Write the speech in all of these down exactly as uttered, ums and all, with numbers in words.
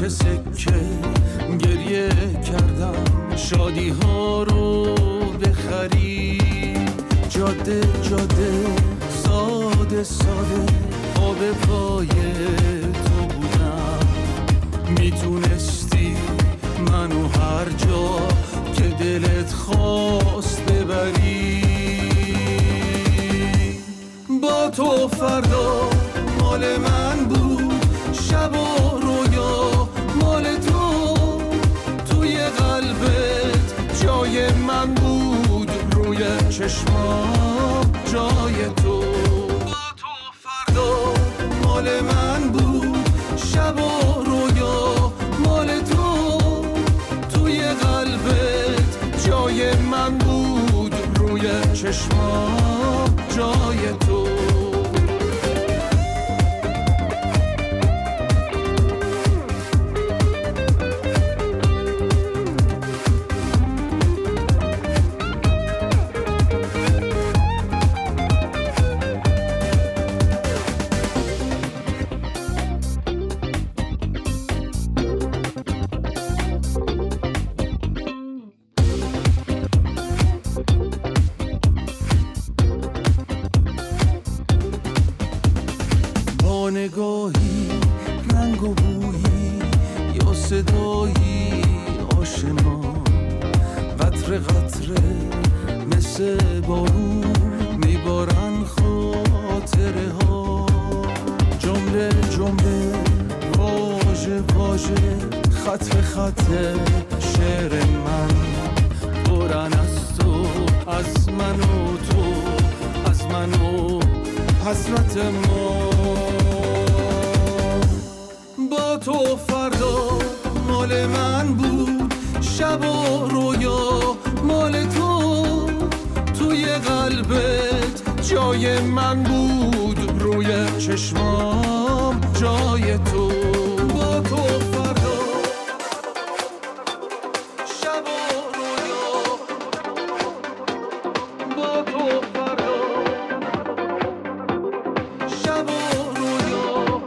چه سکه گریه کردم شادی ها رو بخری. جاده جاده ساده ساده آب پای تو بودم. میتونستی منو هر جا که دلت خواست ببری. با تو فردا مال من بود، شب و رویا مال تو. توی قلبت جای من بود، روی چشمام جای تو. با تو فردا مال من بود، شب و رویا مال تو. توی قلبت جای من بود، روی چشمام جای تو. با نگاهی رنگ و بویی یا صدایی آشنا، قطره قطره مثل بارون میبارن خاطره ها. جمله جمله واژه واژه خط به خط شعر من پرن از تو، از من و تو، از من و حسرت ما. با تو فردا مال من بود، شب و رویا مال تو. توی قلبت جای من بود، روی چشمام جای تو. با تو فردا شب و رویا، با تو فردا شب و رویا.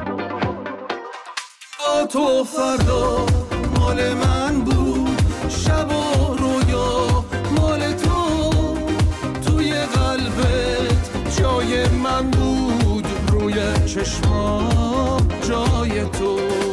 با تو فردا مال من بود، شب و رویا مال تو. توی قلبت جای من بود، روی چشمام جای تو.